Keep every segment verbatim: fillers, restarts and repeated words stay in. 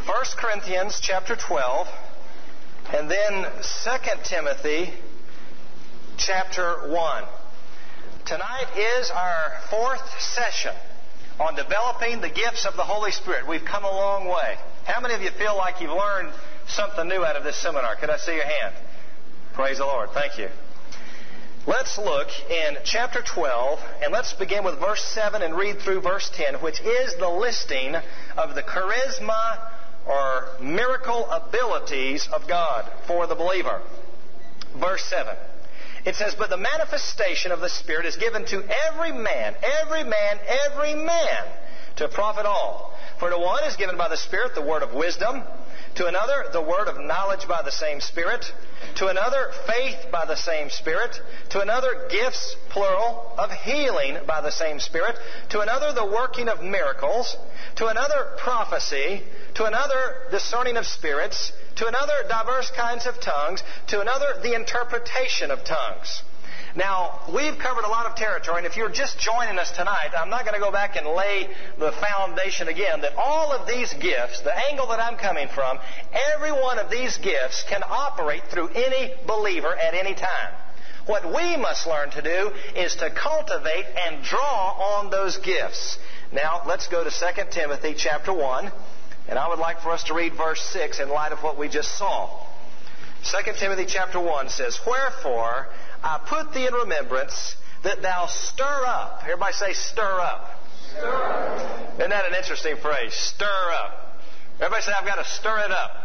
First Corinthians chapter twelve, and then Second Timothy chapter one. Tonight is our fourth session on developing the gifts of the Holy Spirit. We've come a long way. How many of you feel like you've learned something new out of this seminar? Could I see your hand? Praise the Lord. Thank you. Let's look in chapter twelve, and let's begin with verse seven and read through verse ten, which is the listing of the charisma or miracle abilities of God for the believer. Verse seven. It says, "But the manifestation of the Spirit is given to every man, every man, every man, to profit all. For to one is given by the Spirit the word of wisdom, to another the word of knowledge by the same Spirit, to another faith by the same Spirit, to another gifts, plural, of healing by the same Spirit, to another the working of miracles, to another prophecy, to another discerning of spirits, to another diverse kinds of tongues, to another the interpretation of tongues." Now, we've covered a lot of territory, and if you're just joining us tonight, I'm not going to go back and lay the foundation again, that all of these gifts, the angle that I'm coming from, every one of these gifts can operate through any believer at any time. What we must learn to do is to cultivate and draw on those gifts. Now, let's go to Second Timothy chapter one, and I would like for us to read verse six in light of what we just saw. Second Timothy chapter one says, "Wherefore I put thee in remembrance that thou stir up." Everybody say stir up. Stir up. Isn't that an interesting phrase? Stir up. Everybody say, "I've got to stir it up."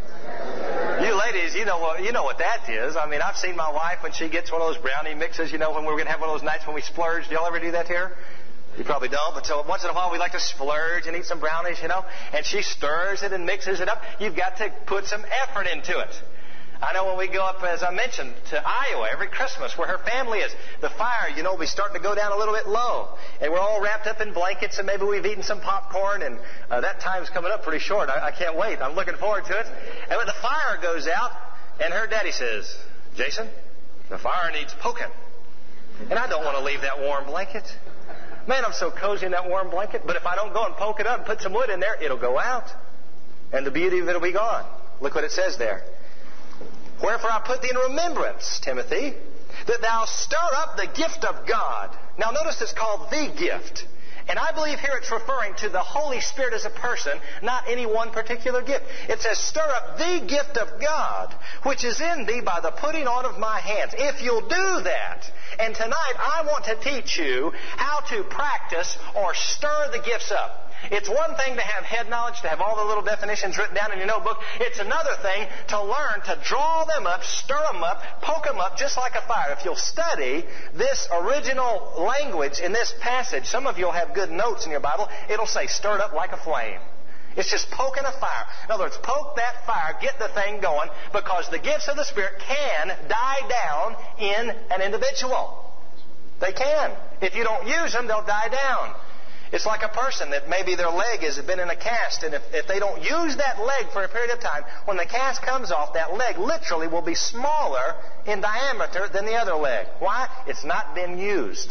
You ladies, you know what you know what that is. I mean, I've seen my wife when she gets one of those brownie mixes, you know, when we're going to have one of those nights when we splurge. Do y'all ever do that here? You probably don't, but so once in a while we like to splurge and eat some brownies, you know, and she stirs it and mixes it up. You've got to put some effort into it. I know when we go up, as I mentioned, to Iowa every Christmas, where her family is, the fire, you know, we start to go down a little bit low. And we're all wrapped up in blankets, and maybe we've eaten some popcorn, and uh, that time's coming up pretty short. I, I can't wait. I'm looking forward to it. And when the fire goes out, and her daddy says, "Jason, the fire needs poking." And I don't want to leave that warm blanket. Man, I'm so cozy in that warm blanket. But if I don't go and poke it up and put some wood in there, it'll go out. And the beauty of it will be gone. Look what it says there. "Wherefore I put thee in remembrance, Timothy, that thou stir up the gift of God." Now notice it's called the gift. And I believe here it's referring to the Holy Spirit as a person, not any one particular gift. It says, "Stir up the gift of God, which is in thee by the putting on of my hands." If you'll do that, and tonight I want to teach you how to practice or stir the gifts up. It's one thing to have head knowledge, to have all the little definitions written down in your notebook. It's another thing to learn to draw them up, stir them up, poke them up just like a fire. If you'll study this original language in this passage, some of you will have good notes in your Bible. It'll say stirred up like a flame. It's just poking a fire. In other words, poke that fire, get the thing going, because the gifts of the Spirit can die down in an individual. They can. If you don't use them, they'll die down. It's like a person that maybe their leg has been in a cast, and if, if they don't use that leg for a period of time, when the cast comes off, that leg literally will be smaller in diameter than the other leg. Why? It's not been used.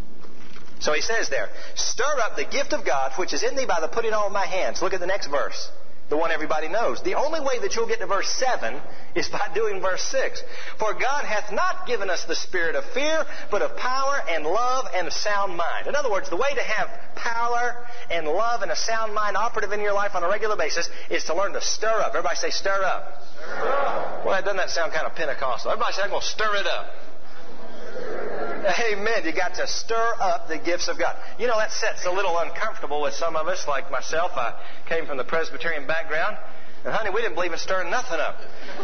So he says there, "Stir up the gift of God, which is in thee by the putting on of my hands." Look at the next verse. The one everybody knows. The only way that you'll get to verse seven is by doing verse six. "For God hath not given us the spirit of fear, but of power and love and a sound mind." In other words, the way to have power and love and a sound mind operative in your life on a regular basis is to learn to stir up. Everybody say stir up. Stir up. Well, doesn't that sound kind of Pentecostal? Everybody say, "I'm going to stir it up." Amen. You got to stir up the gifts of God. You know, that set's a little uncomfortable with some of us, like myself. I came from the Presbyterian background. And, honey, we didn't believe in stirring nothing up.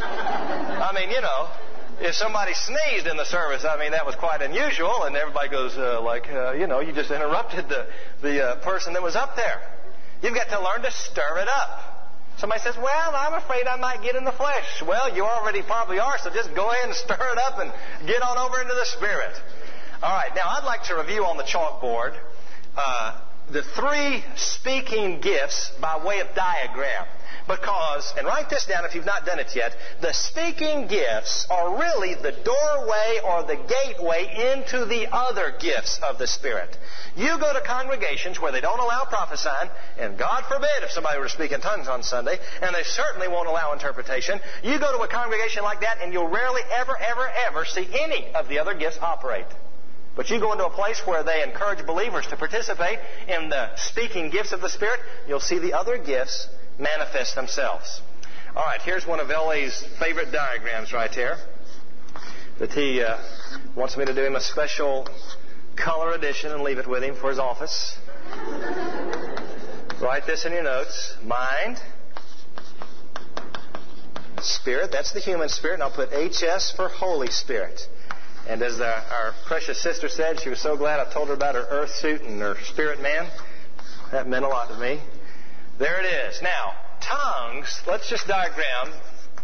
I mean, you know, if somebody sneezed in the service, I mean, that was quite unusual. And everybody goes, uh, like, uh, you know, you just interrupted the, the uh, person that was up there. You've got to learn to stir it up. Somebody says, "Well, I'm afraid I might get in the flesh." Well, you already probably are, so just go ahead and stir it up and get on over into the Spirit. All right, now I'd like to review on the chalkboard uh, the three speaking gifts by way of diagram. Because, and write this down if you've not done it yet, the speaking gifts are really the doorway or the gateway into the other gifts of the Spirit. You go to congregations where they don't allow prophesying, and God forbid if somebody were to speak in tongues on Sunday, and they certainly won't allow interpretation. You go to a congregation like that, and you'll rarely ever, ever, ever see any of the other gifts operate. But you go into a place where they encourage believers to participate in the speaking gifts of the Spirit, you'll see the other gifts manifest themselves. All right, here's one of L A's favorite diagrams right here that he uh, wants me to do him a special color edition and leave it with him for his office. Write this in your notes. Mind, Spirit, that's the human spirit, and I'll put H S for Holy Spirit. And as the, our precious sister said, she was so glad I told her about her earth suit and her spirit man. That meant a lot to me. There it is. Now, tongues, let's just diagram.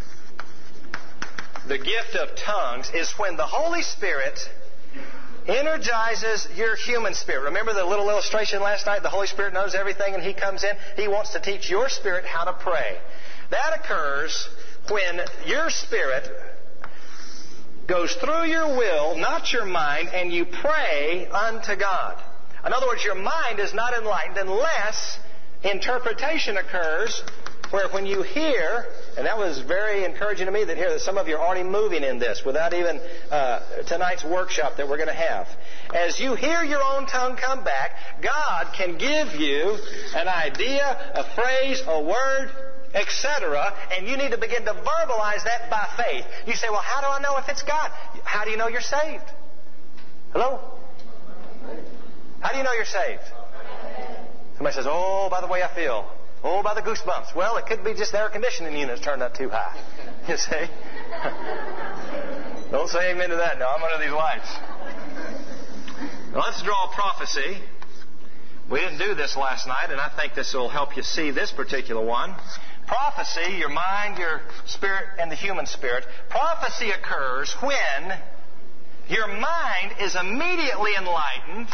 The gift of tongues is when the Holy Spirit energizes your human spirit. Remember the little illustration last night? The Holy Spirit knows everything and He comes in. He wants to teach your spirit how to pray. That occurs when your spirit goes through your will, not your mind, and you pray unto God. In other words, your mind is not enlightened unless interpretation occurs, where when you hear, and that was very encouraging to me that here that some of you are already moving in this without even uh, tonight's workshop that we're going to have. As you hear your own tongue come back, God can give you an idea, a phrase, a word, et cetera, and you need to begin to verbalize that by faith. You say, well, how do I know if it's God? How do you know you're saved? Hello? How do you know you're saved? Somebody says, oh, by the way I feel. Oh, by the goosebumps. Well, it could be just the air conditioning unit's turned up too high. You see? Don't say amen to that now. I'm under these lights. Now, let's draw a prophecy. We didn't do this last night, and I think this will help you see this particular one. Prophecy, your mind, your spirit, and the human spirit. Prophecy occurs when your mind is immediately enlightened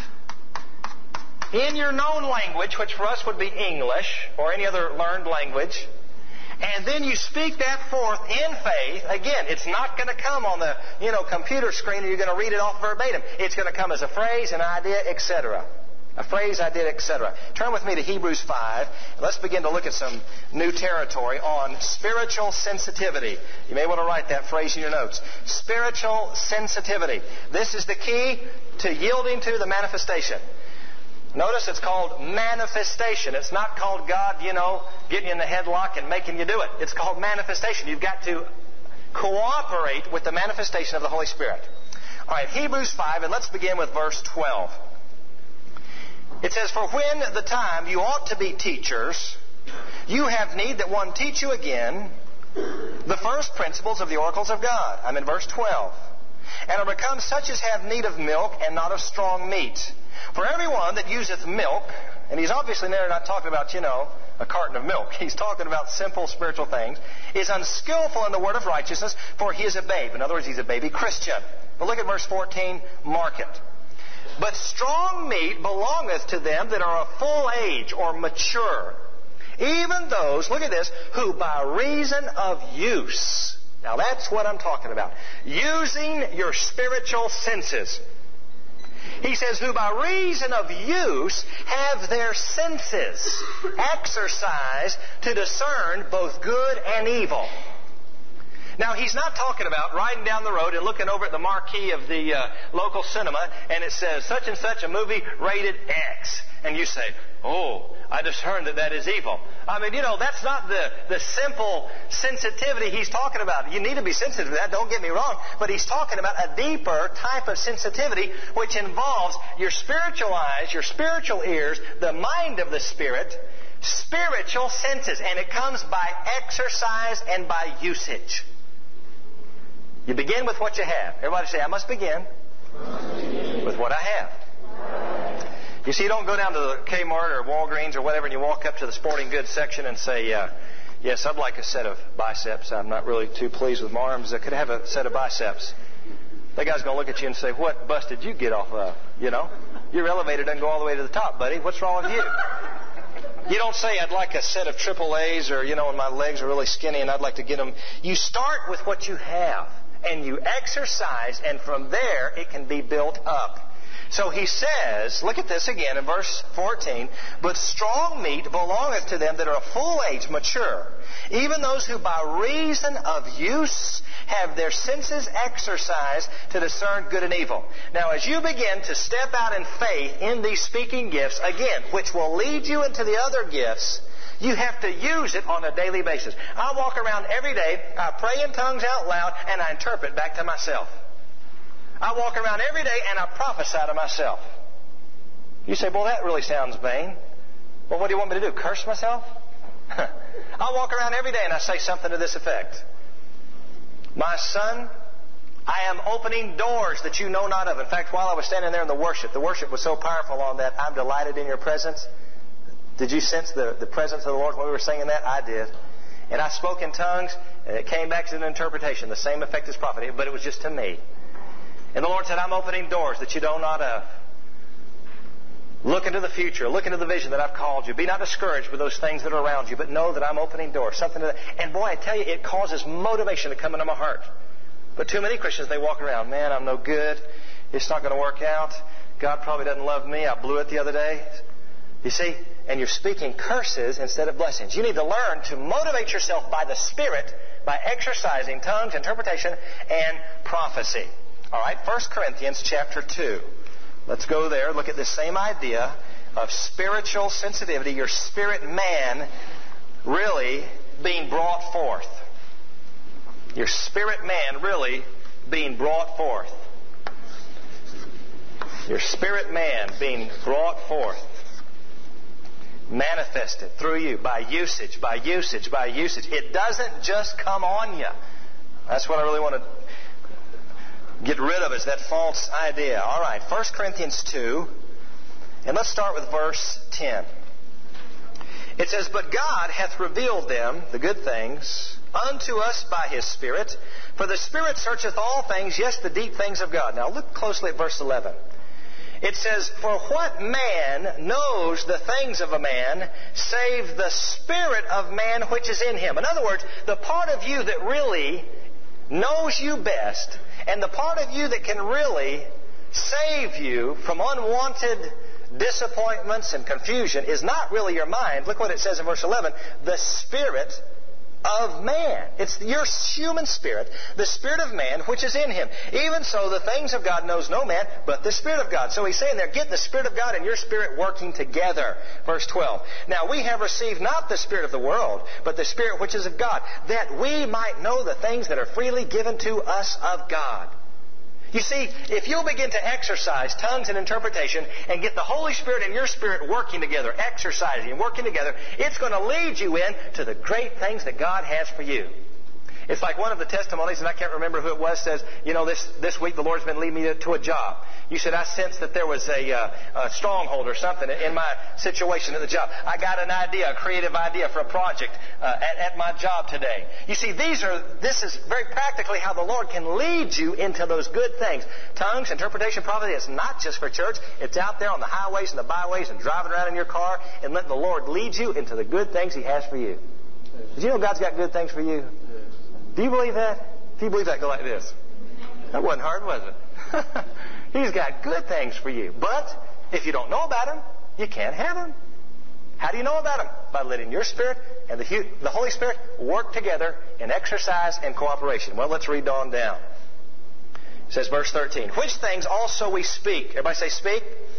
in your known language, which for us would be English or any other learned language, and then you speak that forth in faith. Again, it's not going to come on the you know computer screen and you're going to read it off verbatim. It's going to come as a phrase, an idea, et cetera. A phrase, idea, et cetera. Turn with me to Hebrews five. And let's begin to look at some new territory on spiritual sensitivity. You may want to write that phrase in your notes. Spiritual sensitivity. This is the key to yielding to the manifestation. Notice it's called manifestation. It's not called God, you know, getting you in the headlock and making you do it. It's called manifestation. You've got to cooperate with the manifestation of the Holy Spirit. All right, Hebrews five, and let's begin with verse twelve. It says, for when the time you ought to be teachers, you have need that one teach you again the first principles of the oracles of God. I'm in verse twelve. And are become such as have need of milk and not of strong meat. For everyone that useth milk, and he's obviously there not talking about, you know, a carton of milk. He's talking about simple spiritual things, is unskillful in the word of righteousness, for he is a babe. In other words, he's a baby Christian. But look at verse fourteen, mark it. But strong meat belongeth to them that are of full age or mature, even those, look at this, who by reason of use. Now that's what I'm talking about. Using your spiritual senses. He says, who by reason of use have their senses exercised to discern both good and evil. Now, he's not talking about riding down the road and looking over at the marquee of the uh, local cinema and it says, such and such a movie rated X. And you say, oh, I discern that that is evil. I mean, you know, that's not the, the simple sensitivity he's talking about. You need to be sensitive to that, don't get me wrong. But he's talking about a deeper type of sensitivity which involves your spiritual eyes, your spiritual ears, the mind of the Spirit, spiritual senses. And it comes by exercise and by usage. You begin with what you have. Everybody say, I must begin with what I have. You see, you don't go down to the Kmart or Walgreens or whatever and you walk up to the sporting goods section and say, uh, yes, I'd like a set of biceps. I'm not really too pleased with my arms. I could have a set of biceps. That guy's going to look at you and say, what bus did you get off of? You know, your elevator doesn't go all the way to the top, buddy. What's wrong with you? You don't say, I'd like a set of triple A's, or, you know, and my legs are really skinny and I'd like to get them. You start with what you have and you exercise, and from there it can be built up. So he says, look at this again in verse fourteen, but strong meat belongeth to them that are of full age, mature, even those who by reason of use have their senses exercised to discern good and evil. Now, as you begin to step out in faith in these speaking gifts, again, which will lead you into the other gifts, you have to use it on a daily basis. I walk around every day, I pray in tongues out loud, and I interpret back to myself. I walk around every day and I prophesy to myself. You say, well, that really sounds vain. Well, what do you want me to do? Curse myself? I walk around every day and I say something to this effect. My son, I am opening doors that you know not of. In fact, while I was standing there in the worship, the worship was so powerful on that, I'm delighted in your presence. Did you sense the, the presence of the Lord when we were singing that? I did. And I spoke in tongues, and it came back to an interpretation, the same effect as prophecy, but it was just to me. And the Lord said, I'm opening doors that you know not of. Look into the future. Look into the vision that I've called you. Be not discouraged with those things that are around you, but know that I'm opening doors. Something to that. And boy, I tell you, it causes motivation to come into my heart. But too many Christians, they walk around, man, I'm no good. It's not going to work out. God probably doesn't love me. I blew it the other day. You see? And you're speaking curses instead of blessings. You need to learn to motivate yourself by the Spirit by exercising tongues, interpretation, and prophecy. All right, First Corinthians chapter two. Let's go there. Look at this same idea of spiritual sensitivity, your spirit man really being brought forth. Your spirit man really being brought forth. Your spirit man being brought forth. Manifested through you by usage, by usage, by usage. It doesn't just come on you. That's what I really want to get rid of, is that false idea. All right, First Corinthians two, and let's start with verse ten. It says, but God hath revealed them, the good things, unto us by His Spirit. For the Spirit searcheth all things, yes, the deep things of God. Now look closely at verse eleven. It says, for what man knows the things of a man, save the spirit of man which is in him? In other words, the part of you that really knows you best, and the part of you that can really save you from unwanted disappointments and confusion is not really your mind. Look what it says in verse eleven. The spirit of man. It's your human spirit, the spirit of man which is in him. Even so, the things of God knows no man but the Spirit of God. So he's saying there, get the Spirit of God and your spirit working together. Verse twelve. Now we have received not the spirit of the world, but the Spirit which is of God, that we might know the things that are freely given to us of God. You see, if you'll begin to exercise tongues and interpretation and get the Holy Spirit and your spirit working together, exercising and working together, it's going to lead you in to the great things that God has for you. It's like one of the testimonies, and I can't remember who it was, says, you know, this, this week the Lord's been leading me to, to a job. You said, I sensed that there was a, uh, a stronghold or something in my situation at the job. I got an idea, a creative idea for a project uh, at, at my job today. You see, these are, this is very practically how the Lord can lead you into those good things. Tongues, interpretation, prophecy, it's not just for church. It's out there on the highways and the byways and driving around in your car and letting the Lord lead you into the good things He has for you. Did you know God's got good things for you? Do you believe that? If you believe that, go like this. That wasn't hard, was it? He's got good things for you. But if you don't know about Him, you can't have Him. How do you know about Him? By letting your Spirit and the, the Holy Spirit work together in exercise and cooperation. Well, let's read on down. It says, verse thirteen, which things also we speak. Everybody say speak.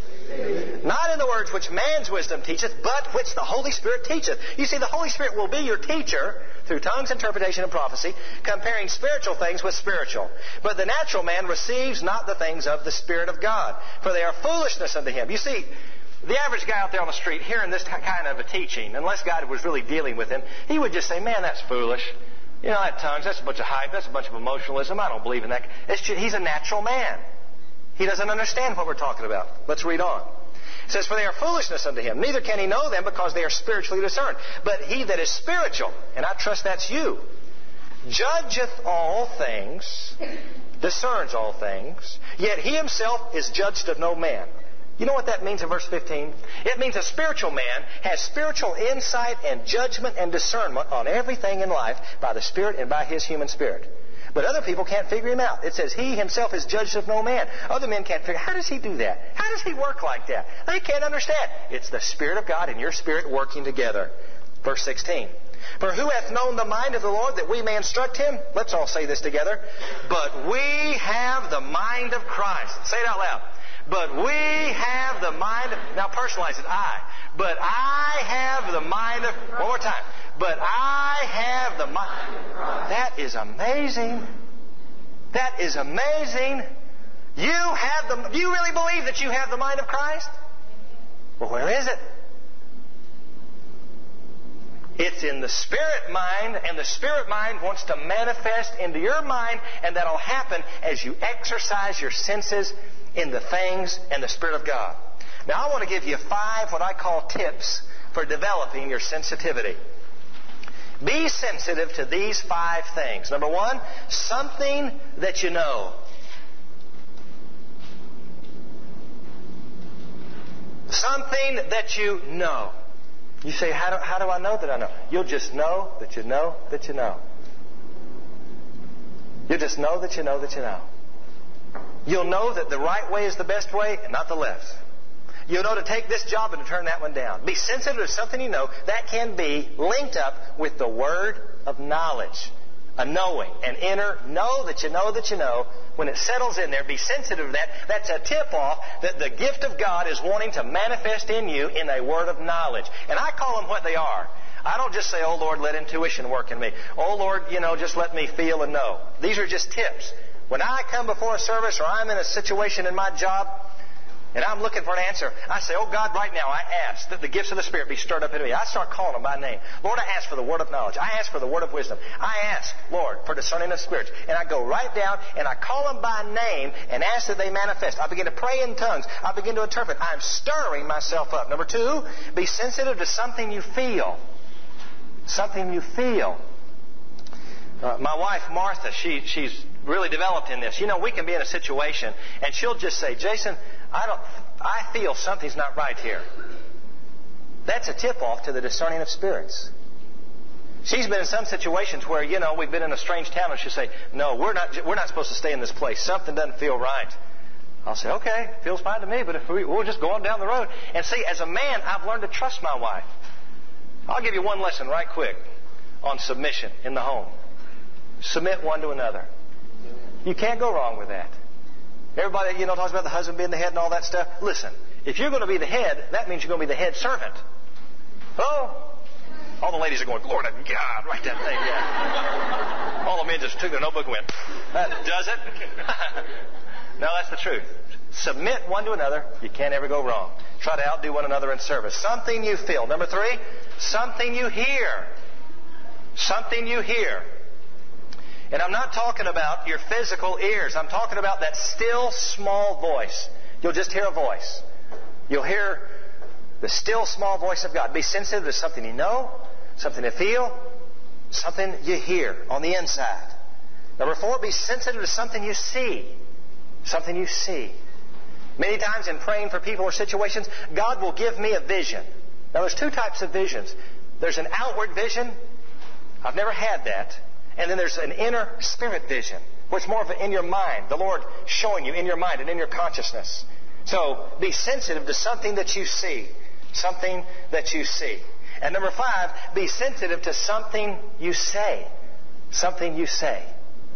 Not in the words which man's wisdom teacheth, but which the Holy Spirit teacheth. You see, the Holy Spirit will be your teacher through tongues, interpretation, and prophecy, comparing spiritual things with spiritual. But the natural man receives not the things of the Spirit of God, for they are foolishness unto him. You see, the average guy out there on the street hearing this kind of a teaching, unless God was really dealing with him, he would just say, man, that's foolish. You know, that tongues, that's a bunch of hype, that's a bunch of emotionalism. I don't believe in that. It's just, he's a natural man. He doesn't understand what we're talking about. Let's read on. It says, for they are foolishness unto him. Neither can he know them because they are spiritually discerned. But he that is spiritual, and I trust that's you, judgeth all things, discerns all things, yet he himself is judged of no man. You know what that means in verse fifteen? It means a spiritual man has spiritual insight and judgment and discernment on everything in life by the Spirit and by his human spirit. But other people can't figure him out. It says he himself is judged of no man. Other men can't figure, how does he do that? How does he work like that? They can't understand. It's the Spirit of God and your spirit working together. Verse sixteen. For who hath known the mind of the Lord that we may instruct him? Let's all say this together. But we have the mind of Christ. Say it out loud. But we have the mind of... Now personalize it. I. But I have the mind of... One more time. But I have the mind... That is amazing. That is amazing. You have the... Do you really believe that you have the mind of Christ? Well, where is it? It's in the spirit mind, and the spirit mind wants to manifest into your mind, and that'll happen as you exercise your senses in the things and the Spirit of God. Now, I want to give you five what I call tips for developing your sensitivity. Be sensitive to these five things. Number one, something that you know. Something that you know. You say, how do, how do I know that I know? You'll just know that you know that you know. You'll just know that you know that you know. You'll know that the right way is the best way and not the left. You'll know to take this job and to turn that one down. Be sensitive to something you know that can be linked up with the word of knowledge. A knowing, an inner know that you know that you know. When it settles in there, be sensitive to that. That's a tip-off that the gift of God is wanting to manifest in you in a word of knowledge. And I call them what they are. I don't just say, oh, Lord, let intuition work in me. Oh, Lord, you know, just let me feel and know. These are just tips. When I come before a service or I'm in a situation in my job and I'm looking for an answer, I say, oh, God, right now I ask that the gifts of the Spirit be stirred up in me. I start calling them by name. Lord, I ask for the word of knowledge. I ask for the word of wisdom. I ask, Lord, for discerning of spirits. And I go right down and I call them by name and ask that they manifest. I begin to pray in tongues. I begin to interpret. I'm stirring myself up. Number two, be sensitive to something you feel. Something you feel. Uh, my wife, Martha, she, she's really developed in this. You know, we can be in a situation and she'll just say, Jason, I don't, I feel something's not right here. That's a tip-off to the discerning of spirits. She's been in some situations where, you know, we've been in a strange town and she'll say, no, we're not, we're not supposed to stay in this place. Something doesn't feel right. I'll say, okay, feels fine to me, but if we, we'll just go on down the road. And see, as a man, I've learned to trust my wife. I'll give you one lesson right quick on submission in the home. Submit one to another. You can't go wrong with that. Everybody, you know, talks about the husband being the head and all that stuff. Listen, if you're going to be the head, that means you're going to be the head servant. Oh, all the ladies are going, Lord of God, write that thing down. All the men just took their notebook and went, that does it? No, that's the truth. Submit one to another. You can't ever go wrong. Try to outdo one another in service. Something you feel. Number three, something you hear. Something you hear. And I'm not talking about your physical ears. I'm talking about that still small voice. You'll just hear a voice. You'll hear the still small voice of God. Be sensitive to something you know, something you feel, something you hear on the inside. Number four, be sensitive to something you see. Something you see. Many times in praying for people or situations, God will give me a vision. Now there's two types of visions. There's an outward vision. I've never had that. And then there's an inner spirit vision, where it's more of an in your mind. The Lord showing you in your mind and in your consciousness. So be sensitive to something that you see. Something that you see. And number five, be sensitive to something you say. Something you say.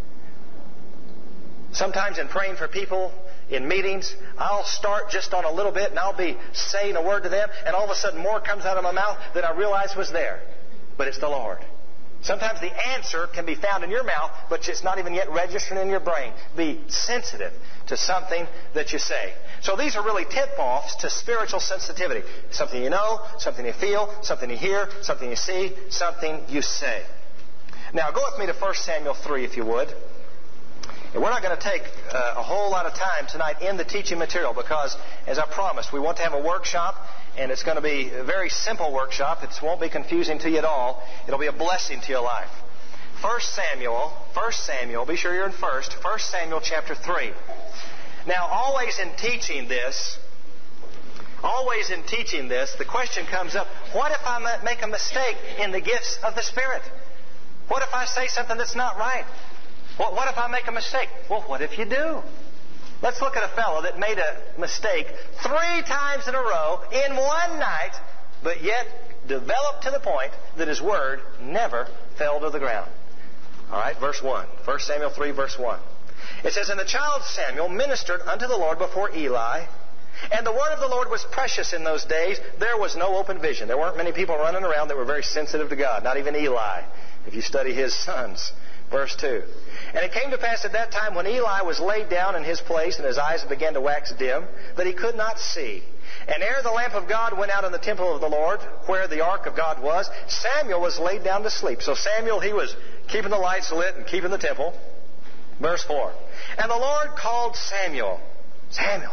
Sometimes in praying for people in meetings, I'll start just on a little bit and I'll be saying a word to them, and all of a sudden more comes out of my mouth than I realized was there. But it's the Lord. Sometimes the answer can be found in your mouth, but it's not even yet registering in your brain. Be sensitive to something that you say. So these are really tip-offs to spiritual sensitivity. Something you know, something you feel, something you hear, something you see, something you say. Now go with me to First Samuel three, if you would. And we're not going to take uh, a whole lot of time tonight in the teaching material because, as I promised, we want to have a workshop, and it's going to be a very simple workshop. It won't be confusing to you at all. It'll be a blessing to your life. First Samuel, First Samuel, be sure you're in First, First Samuel chapter three. Now, always in teaching this, Always in teaching this, the question comes up, what if I make a mistake in the gifts of the Spirit? What if I say something that's not right? What, what if I make a mistake? Well, what if you do? Let's look at a fellow that made a mistake three times in a row in one night, but yet developed to the point that his word never fell to the ground. All right, verse one. First Samuel three, verse one. It says, And the child Samuel ministered unto the Lord before Eli, and the word of the Lord was precious in those days. There was no open vision. There weren't many people running around that were very sensitive to God, not even Eli, if you study his sons. Verse two. And it came to pass at that time when Eli was laid down in his place and his eyes began to wax dim, that he could not see. And ere the lamp of God went out in the temple of the Lord, where the ark of God was, Samuel was laid down to sleep. So Samuel, he was keeping the lights lit and keeping the temple. Verse four. And the Lord called Samuel, Samuel.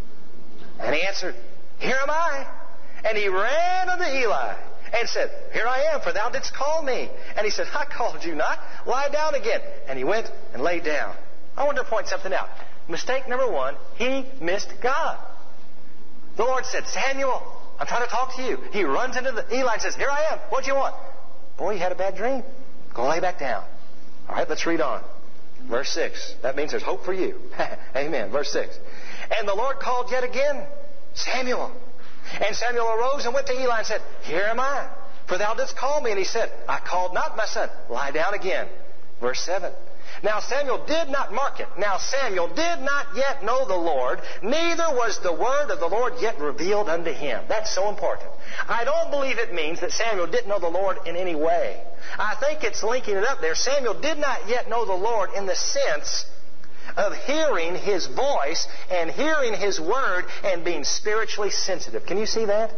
And he answered, Here am I. And he ran unto Eli and said, Here I am, for thou didst call me. And he said, I called you not. Lie down again. And he went and lay down. I want to point something out. Mistake number one, he missed God. The Lord said, Samuel, I'm trying to talk to you. He runs into the Eli and says, Here I am. What do you want? Boy, you had a bad dream. Go lay back down. All right, let's read on. Verse six. That means there's hope for you. Amen. Verse six. And the Lord called yet again, Samuel. And Samuel arose and went to Eli and said, Here am I, for thou didst call me. And he said, I called not, my son. Lie down again. Verse seven. Now Samuel did not mark it. Now Samuel did not yet know the Lord, neither was the word of the Lord yet revealed unto him. That's so important. I don't believe it means that Samuel didn't know the Lord in any way. I think it's linking it up there. Samuel did not yet know the Lord in the sense of hearing His voice and hearing His word and being spiritually sensitive. Can you see that?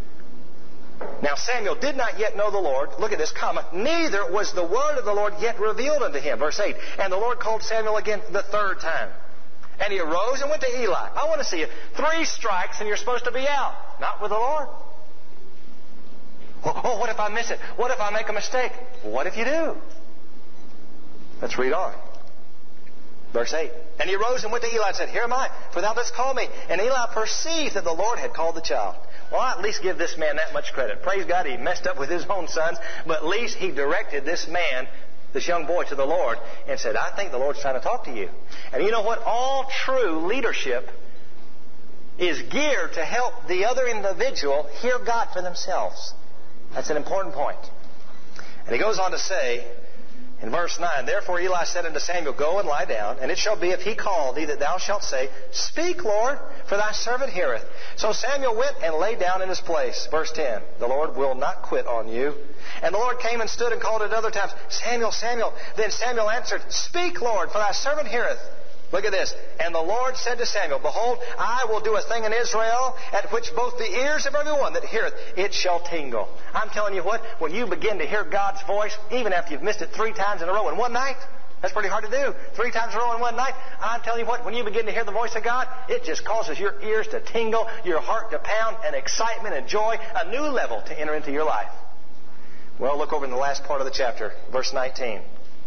Now Samuel did not yet know the Lord. Look at this comma. Neither was the word of the Lord yet revealed unto him. Verse eight. And the Lord called Samuel again the third time. And he arose and went to Eli. I want to see you. Three strikes and you're supposed to be out. Not with the Lord. Oh, what if I miss it? What if I make a mistake? What if you do? Let's read on. Verse eight. And he arose and went to Eli and said, Here am I, for thou didst call me. And Eli perceived that the Lord had called the child. Well, I'll at least give this man that much credit. Praise God, he messed up with his own sons, but at least he directed this man, this young boy, to the Lord and said, I think the Lord's trying to talk to you. And you know what? All true leadership is geared to help the other individual hear God for themselves. That's an important point. And he goes on to say, in verse nine, Therefore Eli said unto Samuel, Go and lie down, and it shall be, if he call thee, that thou shalt say, Speak, Lord, for thy servant heareth. So Samuel went and lay down in his place. Verse ten, The Lord will not quit on you. And the Lord came and stood and called at other times, Samuel, Samuel. Then Samuel answered, Speak, Lord, for thy servant heareth. Look at this. And the Lord said to Samuel, Behold, I will do a thing in Israel at which both the ears of everyone that heareth, it shall tingle. I'm telling you what, when you begin to hear God's voice, even after you've missed it three times in a row in one night, that's pretty hard to do. Three times in a row in one night, I'm telling you what, when you begin to hear the voice of God, it just causes your ears to tingle, your heart to pound, and excitement and joy, a new level to enter into your life. Well, look over in the last part of the chapter, verse nineteen.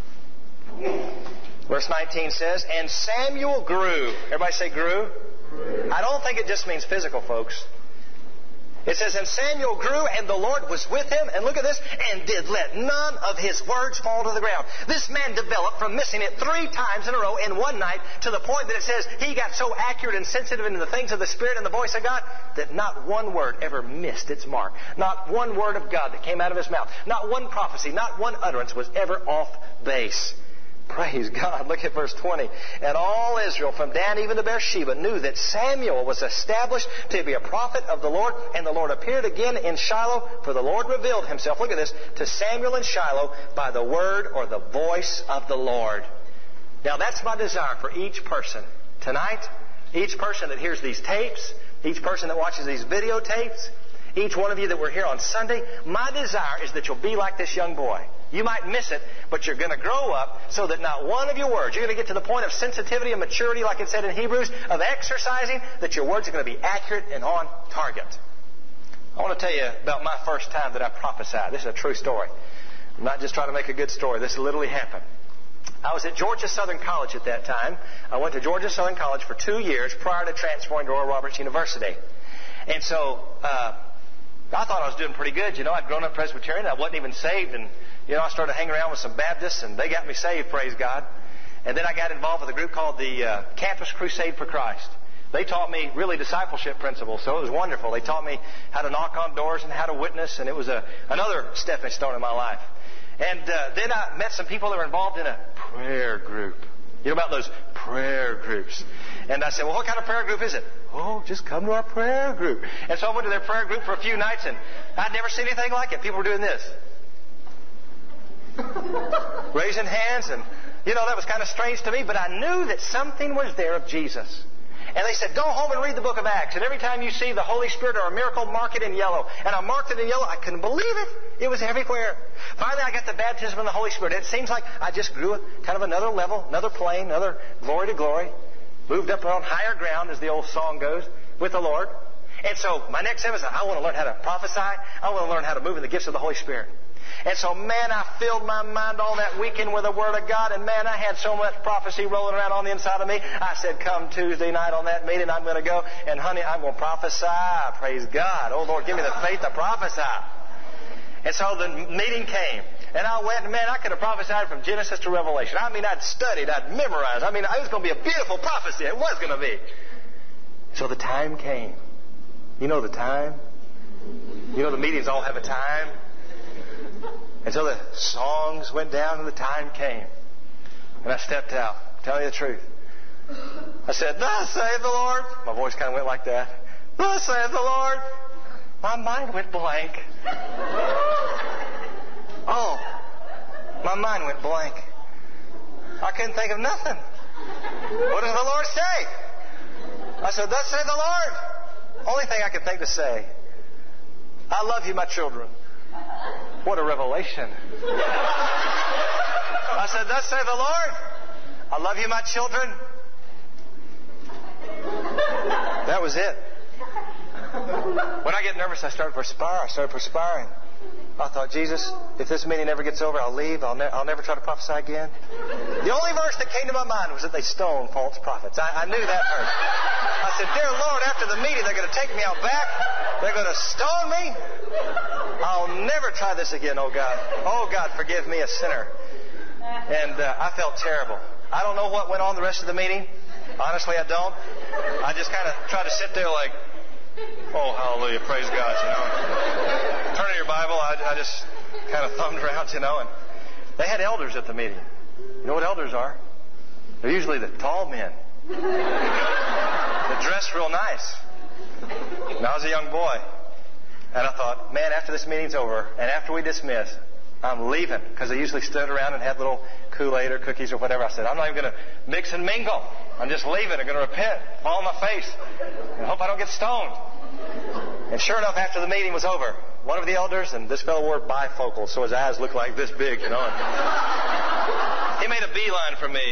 Verse nineteen says, And Samuel grew. Everybody say grew? Grew. I don't think it just means physical, folks. It says, And Samuel grew, and the Lord was with him. And look at this. And did let none of his words fall to the ground. This man developed from missing it three times in a row in one night to the point that it says he got so accurate and sensitive into the things of the Spirit and the voice of God that not one word ever missed its mark. Not one word of God that came out of his mouth. Not one prophecy, not one utterance was ever off base. Praise God. Look at verse twenty. And all Israel, from Dan even to Beersheba, knew that Samuel was established to be a prophet of the Lord. And the Lord appeared again in Shiloh, for the Lord revealed himself, look at this, to Samuel in Shiloh by the word or the voice of the Lord. Now that's my desire for each person tonight. Each person that hears these tapes, each person that watches these videotapes, each one of you that were here on Sunday, my desire is that you'll be like this young boy. You might miss it, but you're going to grow up so that not one of your words, you're going to get to the point of sensitivity and maturity, like it said in Hebrews, of exercising, that your words are going to be accurate and on target. I want to tell you about my first time that I prophesied. This is a true story. I'm not just trying to make a good story. This literally happened. I was at Georgia Southern College at that time. I went to Georgia Southern College for two years prior to transferring to Oral Roberts University. And so uh, I thought I was doing pretty good. You know, I'd grown up Presbyterian. I wasn't even saved. And, you know, I started hanging around with some Baptists, and they got me saved, praise God. And then I got involved with a group called the uh, Campus Crusade for Christ. They taught me really discipleship principles, so it was wonderful. They taught me how to knock on doors and how to witness, and it was a, another stepping stone in my life. And uh, then I met some people that were involved in a prayer group. You know about those prayer groups. And I said, well, what kind of prayer group is it? Oh, just come to our prayer group. And so I went to their prayer group for a few nights, and I'd never seen anything like it. People were doing this. Raising hands, and, you know, that was kind of strange to me, but I knew that something was there of Jesus. And they said, go home and read the book of Acts. And every time you see the Holy Spirit or a miracle, mark it in yellow. And I marked it in yellow. I couldn't believe it. It was everywhere. Finally, I got the baptism of the Holy Spirit. It seems like I just grew kind of another level, another plane, another glory to glory. Moved up on higher ground, as the old song goes, with the Lord. And so my next step is I want to learn how to prophesy. I want to learn how to move in the gifts of the Holy Spirit. And so, man, I filled my mind all that weekend with the Word of God. And, man, I had so much prophecy rolling around on the inside of me. I said, come Tuesday night on that meeting, I'm going to go. And, honey, I'm going to prophesy. Praise God. Oh, Lord, give me the faith to prophesy. And so the meeting came. And I went, and, man, I could have prophesied from Genesis to Revelation. I mean, I'd studied. I'd memorized. I mean, it was going to be a beautiful prophecy. It was going to be. So the time came. You know the time? You know the meetings all have a time? And so the songs went down and the time came. And I stepped out. Tell you the truth. I said, thus saith the Lord. My voice kind of went like that. Thus saith the Lord. My mind went blank. Oh, my mind went blank. I couldn't think of nothing. What does the Lord say? I said, thus saith the Lord. Only thing I could think to say, I love you, my children. What a revelation. I said, thus saith the Lord, I love you, my children. That was it. When I get nervous, I start to perspire. I started perspiring. I thought, Jesus, if this meeting never gets over, I'll leave. I'll, ne- I'll never try to prophesy again. The only verse that came to my mind was that they stone false prophets. I, I knew that verse. I said, dear Lord, after the meeting, they're going to take me out back. They're going to stone me. I'll never try this again, oh God. Oh God, forgive me, a sinner. And uh, I felt terrible. I don't know what went on the rest of the meeting. Honestly, I don't. I just kind of tried to sit there like, oh, hallelujah, praise God, you know. Turn to your Bible, I, I just kind of thumbed around, you know, and they had elders at the meeting. You know what elders are? They're usually the tall men. They dress real nice. And I was a young boy. And I thought, man, after this meeting's over, and after we dismiss, I'm leaving. Because they usually stood around and had little Kool-Aid or cookies or whatever. I said, I'm not even going to mix and mingle. I'm just leaving. I'm going to repent, fall on my face, and hope I don't get stoned. And sure enough, after the meeting was over, one of the elders, and this fellow wore bifocals, so his eyes looked like this big, you know. And he made a beeline for me.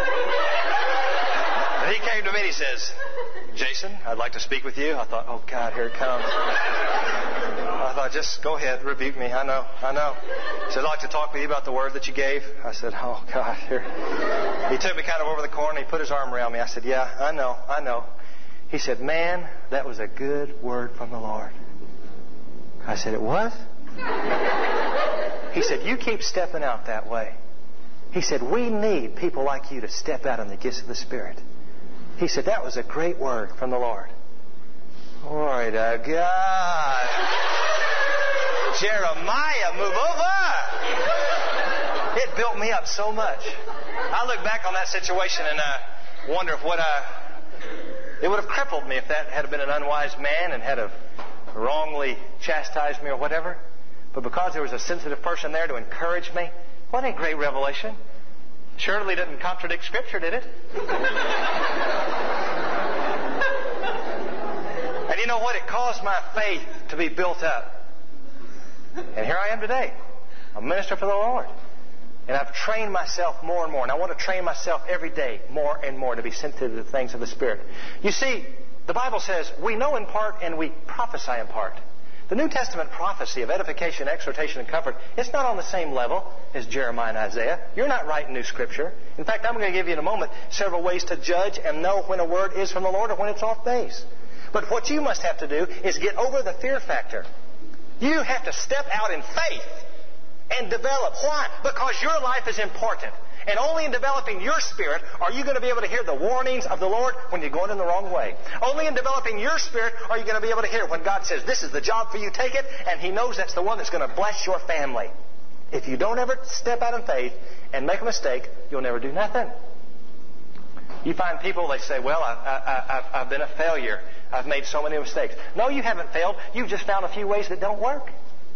And he came to me and he says, Jason, I'd like to speak with you. I thought, oh, God, here it comes. I thought, just go ahead, rebuke me. I know, I know. He said, I'd like to talk with you about the word that you gave. I said, oh, God, here. He took me kind of over the corner and he put his arm around me. I said, yeah, I know, I know. He said, man, that was a good word from the Lord. I said, it was? He said, you keep stepping out that way. He said, we need people like you to step out in the gifts of the Spirit. He said, that was a great word from the Lord. Glory to God. Jeremiah, move over. It built me up so much. I look back on that situation and I wonder if what I... It would have crippled me if that had been an unwise man and had have wrongly chastised me or whatever. But because there was a sensitive person there to encourage me, what a great revelation. Surely didn't contradict Scripture, did it? And you know what? It caused my faith to be built up. And here I am today, a minister for the Lord. And I've trained myself more and more. And I want to train myself every day more and more to be sensitive to the things of the Spirit. You see, the Bible says we know in part and we prophesy in part. The New Testament prophecy of edification, exhortation, and comfort, it's not on the same level as Jeremiah and Isaiah. You're not writing new Scripture. In fact, I'm going to give you in a moment several ways to judge and know when a word is from the Lord or when it's off base. But what you must have to do is get over the fear factor. You have to step out in faith and develop. Why? Because your life is important. And only in developing your spirit are you going to be able to hear the warnings of the Lord when you're going in the wrong way. Only in developing your spirit are you going to be able to hear when God says, this is the job for you, take it, and He knows that's the one that's going to bless your family. If you don't ever step out in faith and make a mistake, you'll never do nothing. You find people, they say, well, I, I, I've, I've been a failure. I've made so many mistakes. No, you haven't failed. You've just found a few ways that don't work.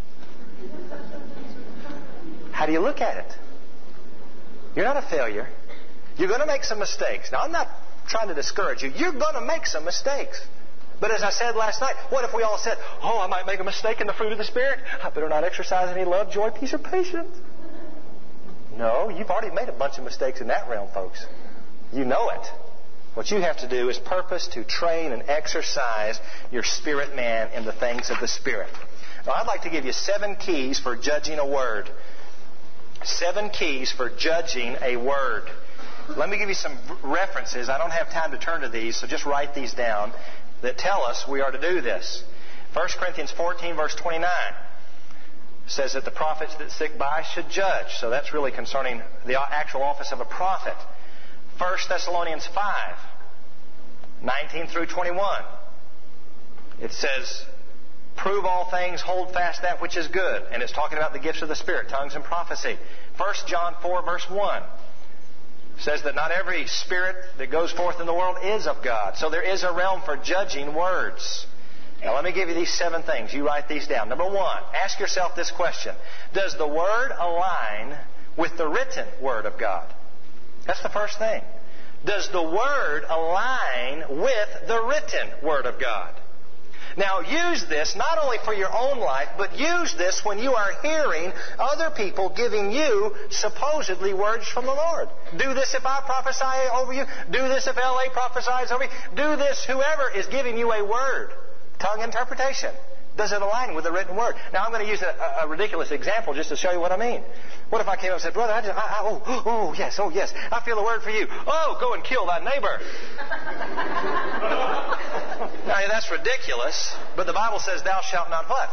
How do you look at it? You're not a failure. You're going to make some mistakes. Now, I'm not trying to discourage you. You're going to make some mistakes. But as I said last night, what if we all said, oh, I might make a mistake in the fruit of the Spirit. I better not exercise any love, joy, peace, or patience. No, you've already made a bunch of mistakes in that realm, folks. You know it. What you have to do is purpose to train and exercise your spirit man in the things of the Spirit. Now, I'd like to give you seven keys for judging a word. Seven keys for judging a word. Let me give you some references. I don't have time to turn to these, so just write these down that tell us we are to do this. First Corinthians fourteen, verse twenty-nine says that the prophets that stick by should judge. So that's really concerning the actual office of a prophet. First Thessalonians five, nineteen through twenty-one. It says, prove all things, hold fast that which is good. And it's talking about the gifts of the Spirit, tongues and prophecy. First John four, verse one says that not every spirit that goes forth in the world is of God. So there is a realm for judging words. Now let me give you these seven things. You write these down. Number one, ask yourself this question. Does the Word align with the written Word of God? That's the first thing. Does the Word align with the written Word of God? Now use this not only for your own life, but use this when you are hearing other people giving you supposedly words from the Lord. Do this if I prophesy over you. Do this if L A prophesies over you. Do this whoever is giving you a word. Tongue interpretation. Does it align with the written word? Now I'm going to use a, a ridiculous example just to show you what I mean. What if I came up and said, brother, I just, I, I, oh, oh, yes, oh, yes, I feel a word for you. Oh, go and kill thy neighbor. Now, that's ridiculous, but the Bible says, thou shalt not what?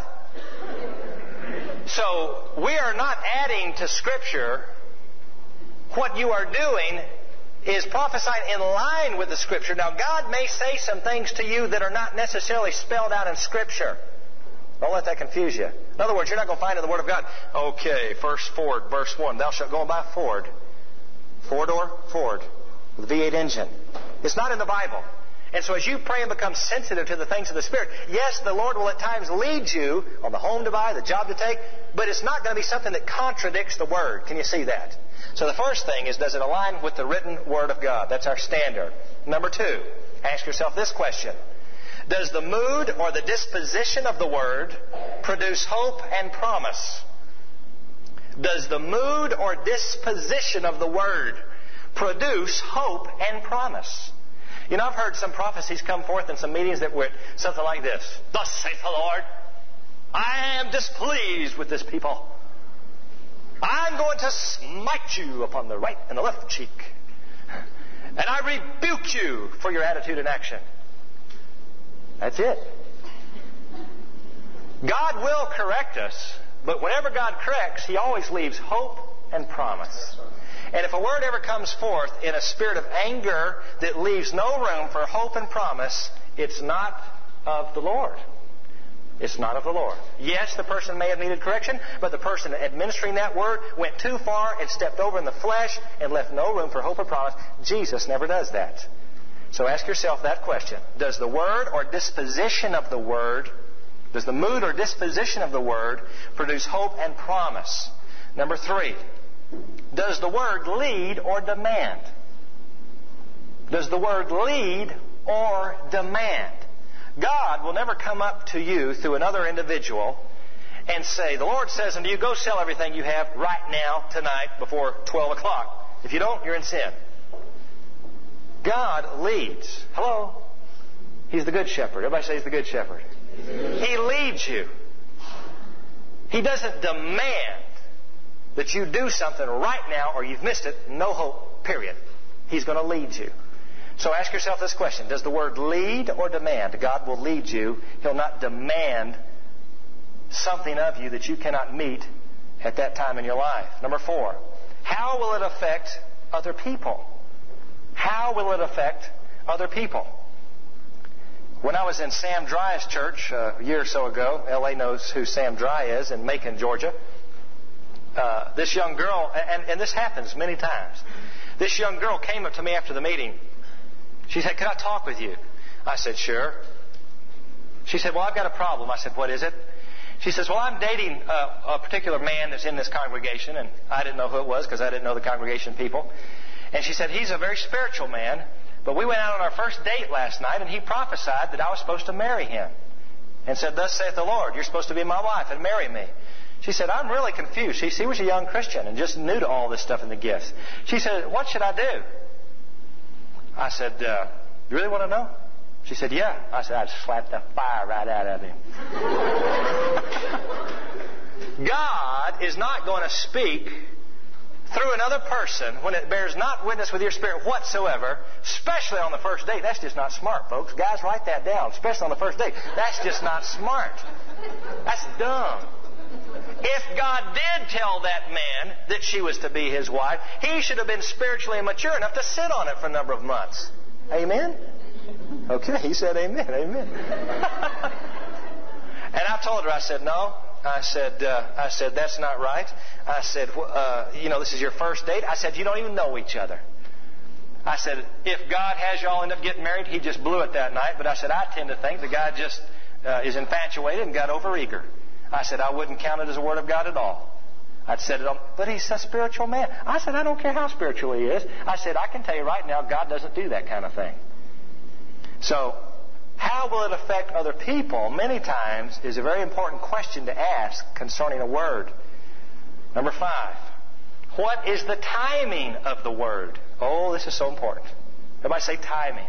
So, we are not adding to Scripture. What you are doing is prophesying in line with the Scripture. Now, God may say some things to you that are not necessarily spelled out in Scripture. Don't let that confuse you. In other words, you're not going to find in the Word of God, okay, first Ford, verse one, thou shalt go and buy Ford. Four-door Ford with a V eight engine. It's not in the Bible. And so as you pray and become sensitive to the things of the Spirit, yes, the Lord will at times lead you on the home to buy, the job to take, but it's not going to be something that contradicts the Word. Can you see that? So the first thing is, does it align with the written Word of God? That's our standard. Number two, ask yourself this question. Does the mood or the disposition of the Word produce hope and promise? Does the mood or disposition of the Word produce hope and promise? You know, I've heard some prophecies come forth in some meetings that were something like this. Thus saith the Lord, I am displeased with this people. I'm going to smite you upon the right and the left cheek. And I rebuke you for your attitude and action. That's it. God will correct us, but whenever God corrects, He always leaves hope and promise. And if a word ever comes forth in a spirit of anger that leaves no room for hope and promise, it's not of the Lord. It's not of the Lord. Yes, the person may have needed correction, but the person administering that word went too far and stepped over in the flesh and left no room for hope or promise. Jesus never does that. So ask yourself that question. Does the word or disposition of the word, does the mood or disposition of the word produce hope and promise? Number three, does the word lead or demand? Does the word lead or demand? God will never come up to you through another individual and say, the Lord says unto you, go sell everything you have right now, tonight, before twelve o'clock. If you don't, you're in sin. God leads. Hello? He's the good shepherd. Everybody say He's the good shepherd. He leads you. He doesn't demand that you do something right now or you've missed it. No hope, period. He's going to lead you. So ask yourself this question. Does the word lead or demand? God will lead you. He'll not demand something of you that you cannot meet at that time in your life. Number four, how will it affect other people? How will it affect other people? When I was in Sam Dry's church uh, a year or so ago, L A knows who Sam Dry is, in Macon, Georgia. Uh, this young girl, and, and this happens many times, this young girl came up to me after the meeting. She said, "Can I talk with you?" I said, "Sure." She said, "Well, I've got a problem." I said, "What is it?" She says, "Well, I'm dating a, a particular man that's in this congregation," and I didn't know who it was because I didn't know the congregation people. And she said, "He's a very spiritual man, but we went out on our first date last night, and he prophesied that I was supposed to marry him and said, 'Thus saith the Lord, you're supposed to be my wife and marry me.'" She said, "I'm really confused." She, she was a young Christian and just new to all this stuff in the gifts. She said, "What should I do?" I said, uh, "You really want to know?" She said, "Yeah." I said, "I'd slap the fire right out of him." God is not going to speak through another person when it bears not witness with your spirit whatsoever, especially on the first date. That's just not smart, folks. Guys, write that down, especially on the first date. That's just not smart. That's dumb. If God did tell that man that she was to be his wife, he should have been spiritually mature enough to sit on it for a number of months. Amen? Okay, he said amen, amen. And I told her, I said, "No." I said, uh, I said, "That's not right." I said, uh, "You know, this is your first date." I said, "You don't even know each other." I said, "If God has y'all end up getting married, he just blew it that night." But I said, "I tend to think the guy just uh, is infatuated and got overeager." I said, "I wouldn't count it as a word of God at all." I'd said it on, "But he's a spiritual man." I said, "I don't care how spiritual he is." I said, "I can tell you right now, God doesn't do that kind of thing." So, how will it affect other people? Many times is a very important question to ask concerning a word. Number five, what is the timing of the word? Oh, this is so important. Everybody say timing.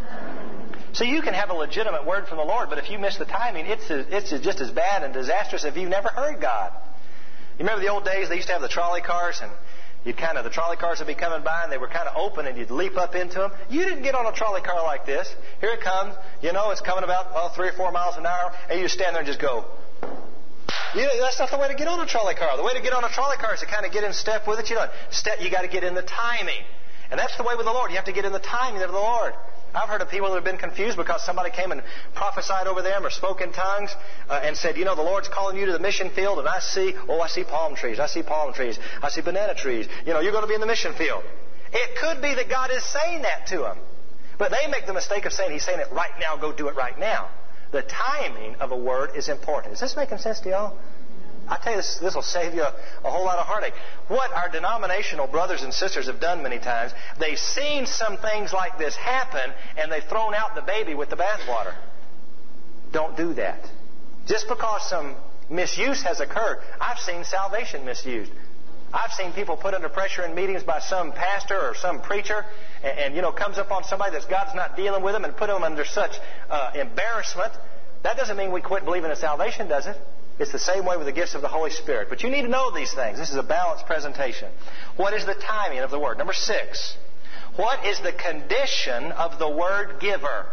So you can have a legitimate word from the Lord, but if you miss the timing, it's it's just as bad and disastrous if you've never heard God. You remember the old days, they used to have the trolley cars, and you'd kind of, the trolley cars would be coming by, and they were kind of open, and you'd leap up into them. You didn't get on a trolley car like this. Here it comes. You know, it's coming about well, three or four miles an hour, and you stand there and just go. You know, that's not the way to get on a trolley car. The way to get on a trolley car is to kind of get in step with it. You know, step, you got to get in the timing. And that's the way with the Lord. You have to get in the timing of the Lord. I've heard of people that have been confused because somebody came and prophesied over them or spoke in tongues uh, and said, "You know, the Lord's calling you to the mission field, and I see, oh, I see palm trees, I see palm trees, I see banana trees. You know, you're going to be in the mission field." It could be that God is saying that to them. But they make the mistake of saying He's saying it right now, go do it right now. The timing of a word is important. Is this making sense to y'all? I tell you, this this will save you a, a whole lot of heartache. What our denominational brothers and sisters have done many times, they've seen some things like this happen, and they've thrown out the baby with the bathwater. Don't do that. Just because some misuse has occurred, I've seen salvation misused. I've seen people put under pressure in meetings by some pastor or some preacher, and, and you know, comes up on somebody that God's not dealing with them and put them under such uh, embarrassment. That doesn't mean we quit believing in salvation, does it? It's the same way with the gifts of the Holy Spirit. But you need to know these things. This is a balanced presentation. What is the timing of the word? Number six, what is the condition of the word giver?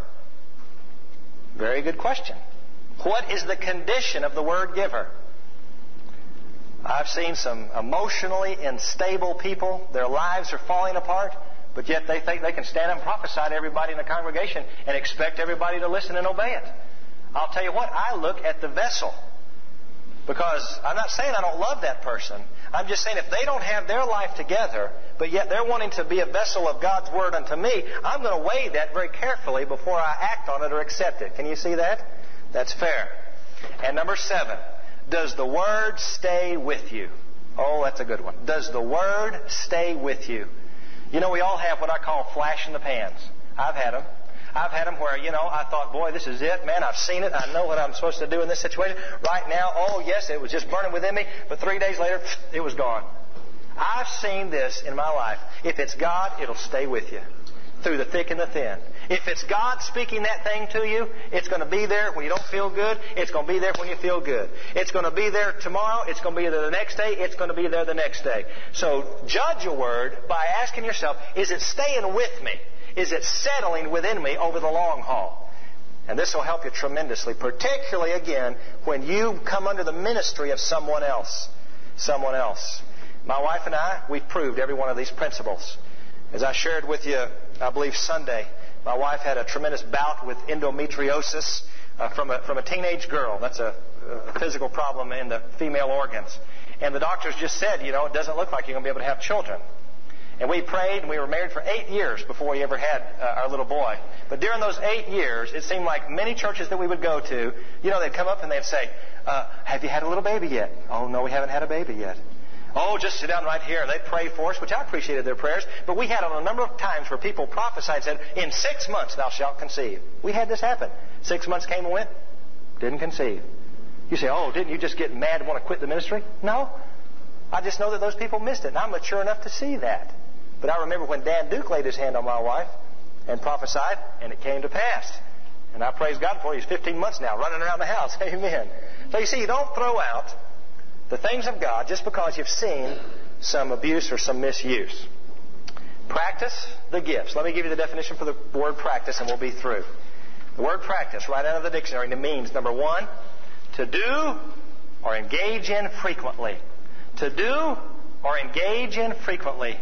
Very good question. What is the condition of the word giver? I've seen some emotionally unstable people. Their lives are falling apart, but yet they think they can stand up and prophesy to everybody in the congregation and expect everybody to listen and obey it. I'll tell you what, I look at the vessel. Because I'm not saying I don't love that person. I'm just saying if they don't have their life together, but yet they're wanting to be a vessel of God's Word unto me, I'm going to weigh that very carefully before I act on it or accept it. Can you see that? That's fair. And number seven, does the Word stay with you? Oh, that's a good one. Does the Word stay with you? You know, we all have what I call flash in the pans. I've had them. I've had them where, you know, I thought, boy, this is it. Man, I've seen it. I know what I'm supposed to do in this situation. Right now, oh, yes, it was just burning within me. But three days later, it was gone. I've seen this in my life. If it's God, it'll stay with you through the thick and the thin. If it's God speaking that thing to you, it's going to be there when you don't feel good. It's going to be there when you feel good. It's going to be there tomorrow. It's going to be there the next day. It's going to be there the next day. So judge a word by asking yourself, is it staying with me? Is it settling within me over the long haul? And this will help you tremendously, particularly, again, when you come under the ministry of someone else. Someone else. My wife and I, we've proved every one of these principles. As I shared with you, I believe Sunday, my wife had a tremendous bout with endometriosis uh, from a from a teenage girl. That's a, a physical problem in the female organs. And the doctors just said, you know, it doesn't look like you're going to be able to have children. And we prayed, and we were married for eight years before we ever had uh, our little boy. But during those eight years, it seemed like many churches that we would go to, you know, they'd come up and they'd say, uh, have you had a little baby yet? Oh, no, we haven't had a baby yet. Oh, just sit down right here. And they'd pray for us, which I appreciated their prayers. But we had on a number of times where people prophesied and said, in six months thou shalt conceive. We had this happen. Six months came and went, didn't conceive. You say, oh, didn't you just get mad and want to quit the ministry? No. I just know that those people missed it. And I'm mature enough to see that. But I remember when Dan Duke laid his hand on my wife and prophesied, and it came to pass. And I praise God for it. He's fifteen months now, running around the house. Amen. So you see, you don't throw out the things of God just because you've seen some abuse or some misuse. Practice the gifts. Let me give you the definition for the word practice, and we'll be through. The word practice, right out of the dictionary, and it means, number one, to do or engage in frequently. To do or engage in frequently.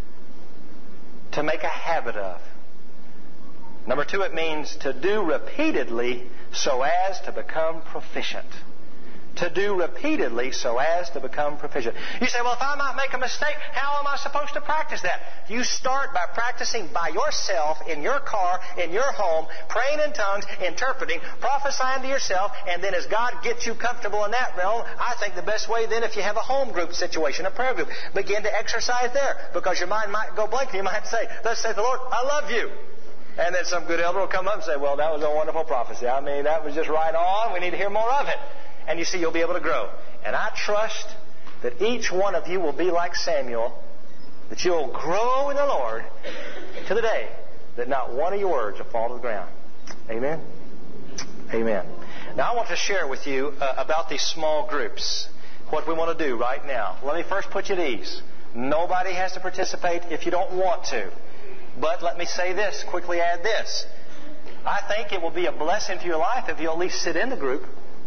To make a habit of. Number two, it means to do repeatedly so as to become proficient. To do repeatedly so as to become proficient. You say, well, if I might make a mistake, how am I supposed to practice that? You start by practicing by yourself, in your car, in your home, praying in tongues, interpreting, prophesying to yourself, and then as God gets you comfortable in that realm, I think the best way then, if you have a home group situation, a prayer group, begin to exercise there, because your mind might go blank and you might say, thus saith the Lord, I love you. And then some good elder will come up and say, well, that was a wonderful prophecy. I mean, that was just right on. We need to hear more of it. And you see, you'll be able to grow. And I trust that each one of you will be like Samuel, that you'll grow in the Lord to the day that not one of your words will fall to the ground. Amen? Amen. Now, I want to share with you uh, about these small groups, what we want to do right now. Let me first put you at ease. Nobody has to participate if you don't want to. But let me say this, quickly add this. I think it will be a blessing to your life if you'll at least sit in the group.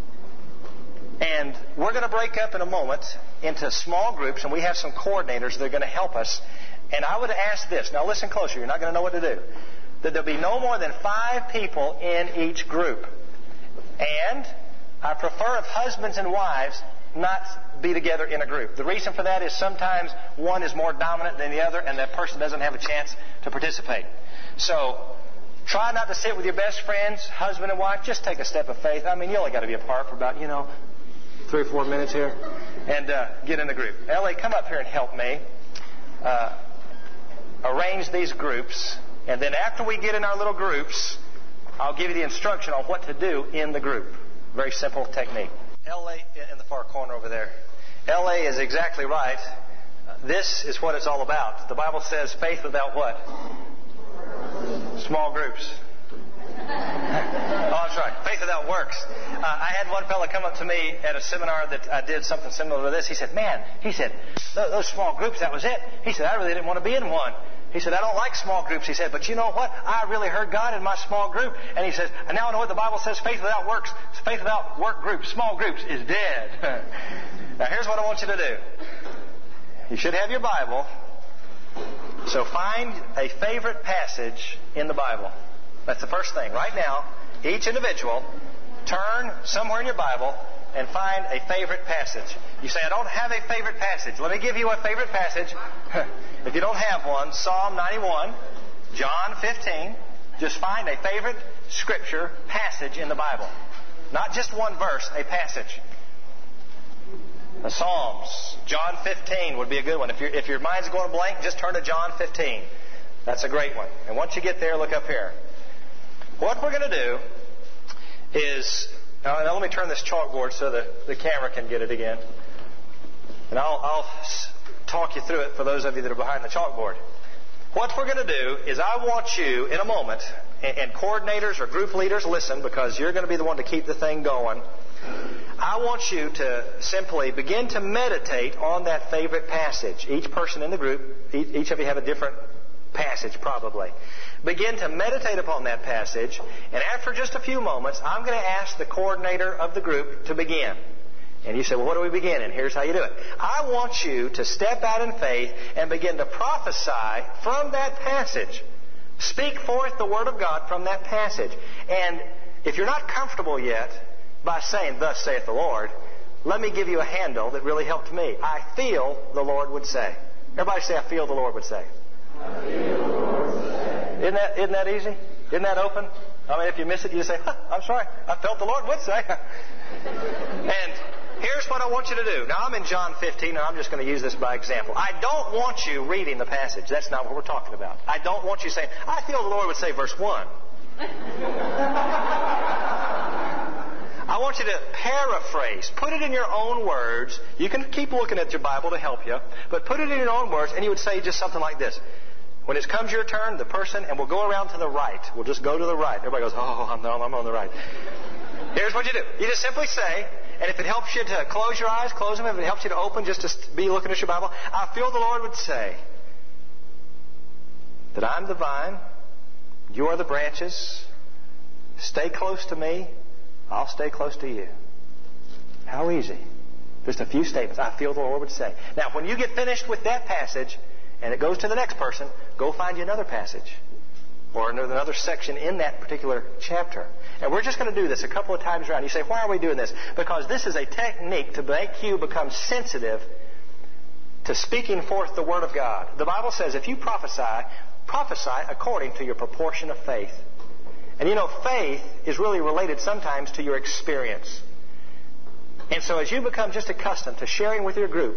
And we're going to break up in a moment into small groups, and we have some coordinators that are going to help us. And I would ask this. Now listen closer. You're not going to know what to do. That there'll be no more than five people in each group. And I prefer if husbands and wives not be together in a group. The reason for that is sometimes one is more dominant than the other, and that person doesn't have a chance to participate. So try not to sit with your best friends, husband and wife. Just take a step of faith. I mean, you only got to be apart for about, you know, three or four minutes here, and uh, get in the group. L A, come up here and help me uh, arrange these groups. And then after we get in our little groups, I'll give you the instruction on what to do in the group. Very simple technique. L A in the far corner over there. L A is exactly right. Uh, this is what it's all about. The Bible says faith without what? Small groups. Oh, that's right. Faith without works. Uh, I had one fellow come up to me at a seminar that I did something similar to this. He said, man, he said, those small groups, that was it. He said, I really didn't want to be in one. He said, I don't like small groups. He said, but you know what? I really heard God in my small group. And he says, and now I know what the Bible says, faith without works, faith without work groups, small groups is dead. Now here's what I want you to do. You should have your Bible. So find a favorite passage in the Bible. That's the first thing. Right now, each individual, turn somewhere in your Bible and find a favorite passage. You say, I don't have a favorite passage. Let me give you a favorite passage. If you don't have one, Psalm ninety-one, John fifteen. Just find a favorite scripture passage in the Bible. Not just one verse, a passage. The Psalms, John fifteen would be a good one. If, you're, if your mind's going blank, just turn to John fifteen. That's a great one. And once you get there, look up here. What we're going to do is, now, now let me turn this chalkboard so that the camera can get it again. And I'll, I'll talk you through it for those of you that are behind the chalkboard. What we're going to do is I want you in a moment, and, and coordinators or group leaders, listen, because you're going to be the one to keep the thing going. I want you to simply begin to meditate on that favorite passage. Each person in the group, each of you have a different passage probably. Begin to meditate upon that passage, and after just a few moments, I'm going to ask the coordinator of the group to begin. And you say, well, what do we begin in? Here's how you do it. I want you to step out in faith and begin to prophesy from that passage. Speak forth the Word of God from that passage. And if you're not comfortable yet by saying, thus saith the Lord, let me give you a handle that really helped me. I feel the Lord would say. Everybody say, I feel the Lord would say. I feel the Lord would say. Isn't that, isn't that easy? Isn't that open? I mean, if you miss it, you say, huh, I'm sorry. I felt the Lord would say. And here's what I want you to do. Now, I'm in John fifteen, and I'm just going to use this by example. I don't want you reading the passage. That's not what we're talking about. I don't want you saying, I feel the Lord would say verse one. I want you to paraphrase. Put it in your own words. You can keep looking at your Bible to help you, but put it in your own words, and you would say just something like this. When it comes your turn, the person, and we'll go around to the right. We'll just go to the right. Everybody goes, oh, I'm, no, I'm on the right. Here's what you do. You just simply say, and if it helps you to close your eyes, close them. If it helps you to open, just to be looking at your Bible, I feel the Lord would say that I'm the vine, you are the branches. Stay close to me, I'll stay close to you. How easy. Just a few statements. I feel the Lord would say. Now, when you get finished with that passage, and it goes to the next person, go find you another passage. Or another section in that particular chapter. And we're just going to do this a couple of times around. You say, why are we doing this? Because this is a technique to make you become sensitive to speaking forth the Word of God. The Bible says if you prophesy, prophesy according to your proportion of faith. And you know, faith is really related sometimes to your experience. And so as you become just accustomed to sharing with your group,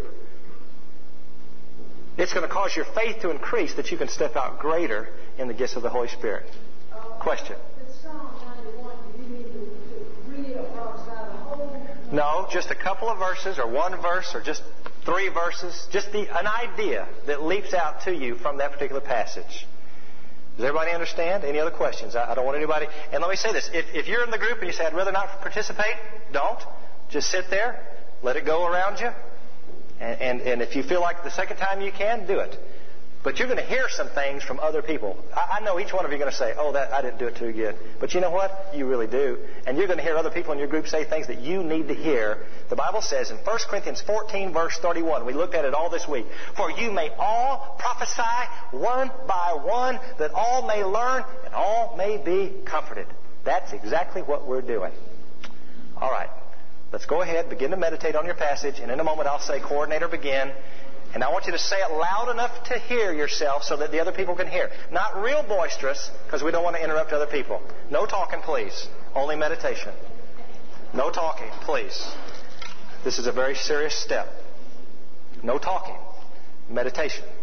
it's going to cause your faith to increase that you can step out greater in the gifts of the Holy Spirit. Uh, Question? Psalm ninety-one, do you need to, to read or prophesy the whole? No, just a couple of verses or one verse or just three verses. Just the, an idea that leaps out to you from that particular passage. Does everybody understand? Any other questions? I, I don't want anybody... And let me say this. If, if you're in the group and you say, I'd rather not participate, don't. Just sit there. Let it go around you. And, and, and if you feel like the second time you can, do it. But you're going to hear some things from other people. I, I know each one of you are going to say, oh, that I didn't do it too good. But you know what? You really do. And you're going to hear other people in your group say things that you need to hear. The Bible says in First Corinthians fourteen, verse thirty-one, we looked at it all this week, for you may all prophesy one by one, that all may learn and all may be comforted. That's exactly what we're doing. All right. Let's go ahead, begin to meditate on your passage, and in a moment I'll say, coordinator, begin. And I want you to say it loud enough to hear yourself so that the other people can hear. Not real boisterous, because we don't want to interrupt other people. No talking, please. Only meditation. No talking, please. This is a very serious step. No talking. Meditation.